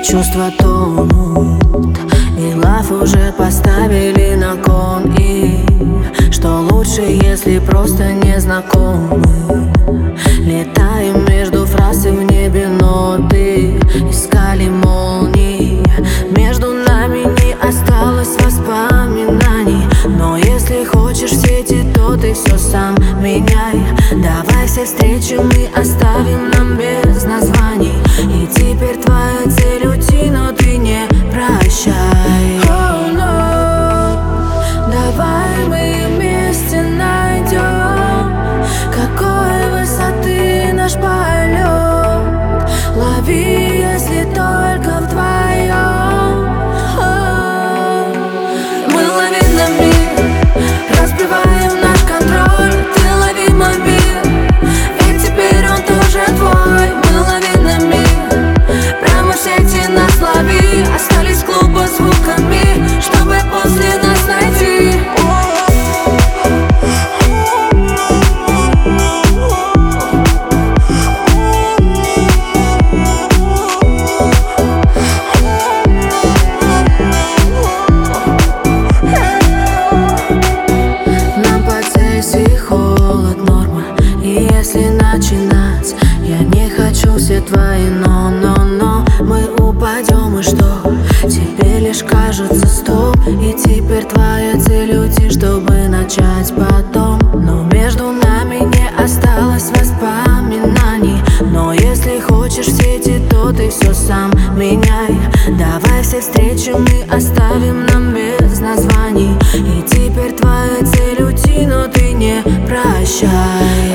Чувства тонут, и лав уже поставили на кон. И что лучше, если просто не знакомы? Летаем между фраз и в небе ноты. Искали молнии, между нами не осталось воспоминаний. Но если хочешь в сети, то ты все сам меняй. Давай все встречи мы оставим нам без названий. И теперь твоя цель уйти, но ты не прощай. Oh, no. Давай мы вместе найдем, какой высоты наш полет. Лови, если только вдвоем. Мы лавинами разбиваем наш контроль. Ты лови мой мир, ведь теперь он тоже твой. Мы лавинами прямо в сети нас лови. Остались клубы звуками, чтобы после нас найти. Начинать я не хочу все твои но мы упадем, и что? Тебе лишь кажется стоп. И теперь твоя цель уйти, чтобы начать потом. Но между нами не осталось воспоминаний. Но если хочешь в сети, то ты все сам меняй. Давай все встречи мы оставим нам без названий. И теперь твоя цель уйти, но ты не прощай.